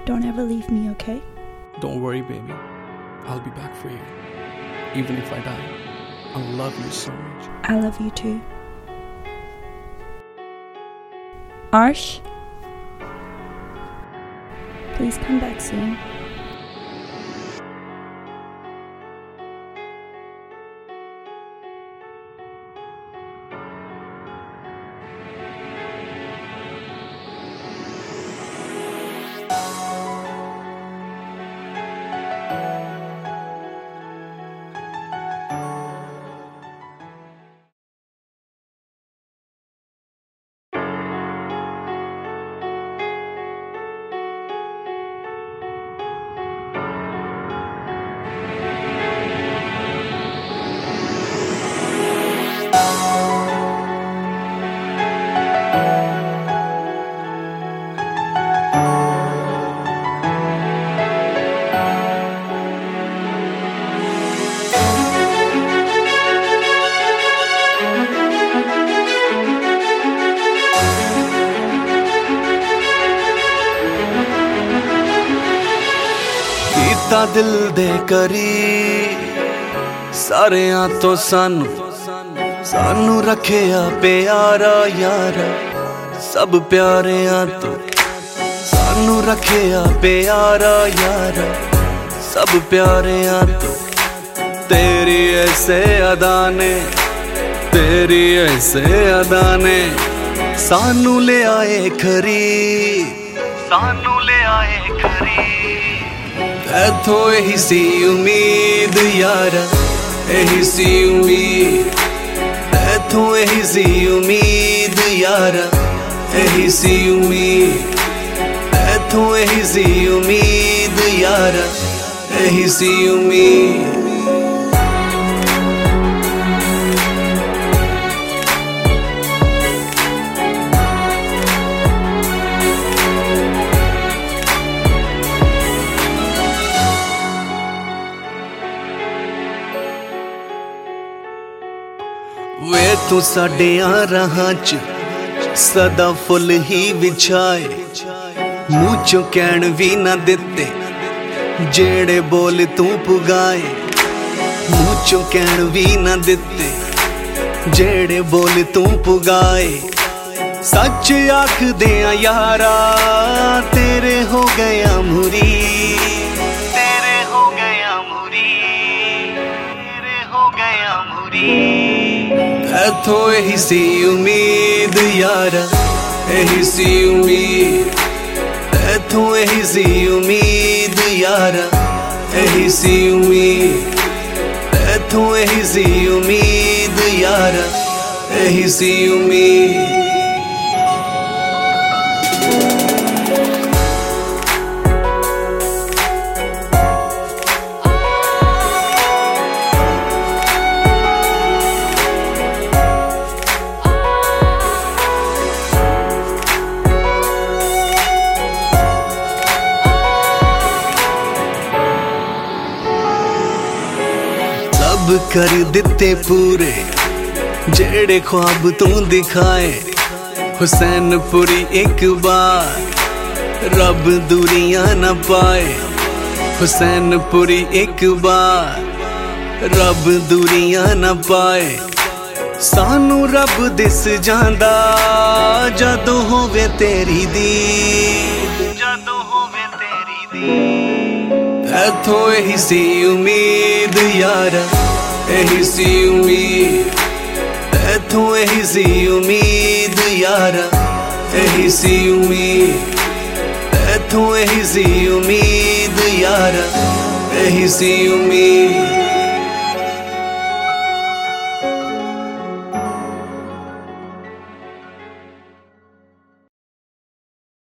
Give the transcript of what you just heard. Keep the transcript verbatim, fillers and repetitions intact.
Don't ever leave me, okay? Don't worry, baby. I'll be back for you. Even if I die, I'll love you so much. I love you too. Arsh? Please come back soon. ਕੀਤਾ ਦਿਲ ਦੇ ਕਰੀ ਸਾਰਿਆਂ ਤੋਂ ਸਾਨੂੰ ਸਾਨੂੰ ਰੱਖਿਆ ਪਿਆਰਾ ਯਾਰਾ ਸਭ ਪਿਆਰਿਆਂ ਤੋਂ ਸਾਨੂੰ ਰੱਖਿਆ ਪਿਆਰਾ ਯਾਰਾ ਸਭ ਪਿਆਰਿਆਂ ਤੋਂ तेरी ऐसे अदा ने तेरी ऐसे अदा ने सानू ले आए खरी सानू ले आए खरी ऐथों यही सी उम्मीद यारा यही सी उम्मीद ऐथों यही सी उम्मीद यारा यही सी उम्मीद ऐथों यही सी उम्मीद यारा यही सी उम्मीद वे तू साडियां राहां च सदा फुल ही विछाए मूंह चों कहण भी ना दिते जेड़े बोल तू पुगाए मूंह चों कहण भी ना दिते जेड़े बोल तू पुगाए सच आख दियां यारा तेरे हो गया मुरी तेरे हो गया मुरी तेरे हो गया मुरी ऐथों यही सी उम्मीद यारा यही सी उम्मीद ऐथों यही सी उम्मीद यारा यही सी उम्मीद ऐथों यही सी उम्मीद यारा यही सी उम्मीद कर दिते पूरे जेड़े ख्वाब तू दिखाए हुसैनपुरी एक बार रब दूरियां न पाए हुसैनपुरी एक बार रब दूरियां न पाए सानू रब दिस जांदा जदों होवे तेरी दी जदों होवे तेरी दी ऐथों यही सी उम्मीद यारा यही सी उम्मीद ऐथों यही सी उम्मीद यारा यही सी उम्मीद ऐथों यही सी उम्मीद यारा यही सी उम्मीद